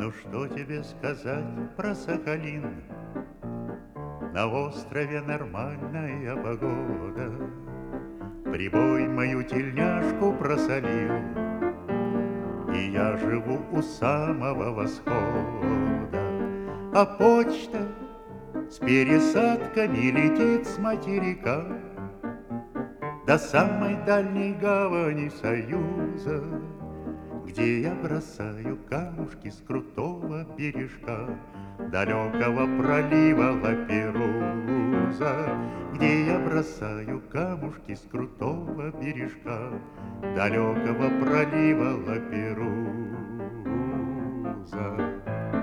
Ну что тебе сказать про Сахалин? На острове нормальная погода. Прибой мою тельняшку просолил, и я живу у самого восхода. А почта с пересадками летит с материка до самой дальней гавани Союза, где я бросаю камушки с крутого бережка далекого пролива Лаперуза, где я бросаю камушки с крутого бережка далекого пролива Лаперуза.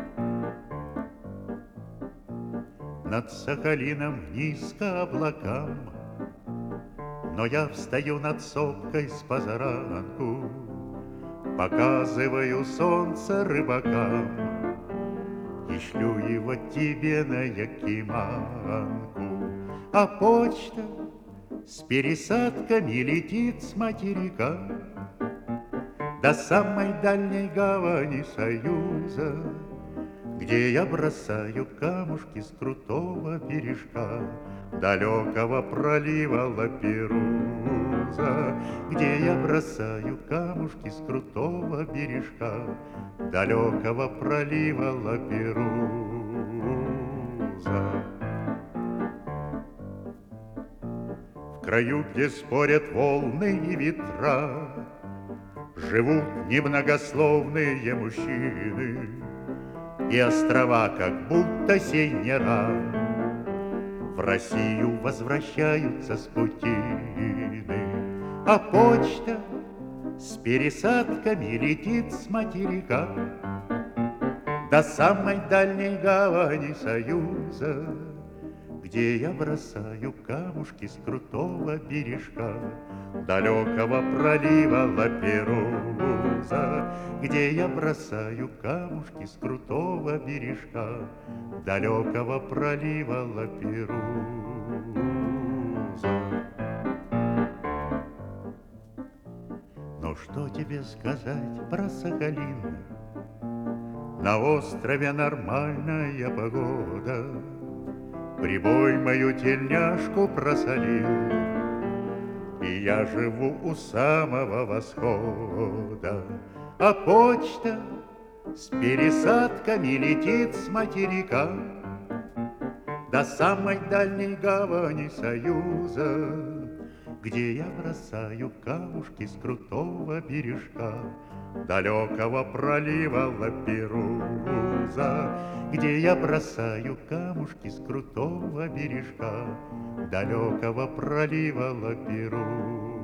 Над Сахалином низко облакам, но я встаю над сопкой с позаранку, показываю солнце рыбакам и шлю его тебе на Якиманку. А почта с пересадками летит с материка до самой дальней гавани Союза, где я бросаю камушки с крутого бережка далекого пролива Лаперуза, где я бросаю камушки с крутого бережка далекого пролива Лаперуза. В краю, где спорят волны и ветра, живут немногословные мужчины, и острова как будто сеньора в Россию возвращаются с путины. А почта с пересадками летит с материка до самой дальней гавани Союза, где я бросаю камушки с крутого бережка далекого пролива Лаперуза, где я бросаю камушки с крутого бережка далекого пролива Лаперуза. Ну что тебе сказать про Сахалин? На острове нормальная погода. Прибой мою тельняшку просолил, и я живу у самого восхода. А почта с пересадками летит с материка до самой дальней гавани Союза, где я бросаю камушки с крутого бережка далекого пролива Лаперуза, где я бросаю камушки с крутого бережка далекого пролива Лаперуза.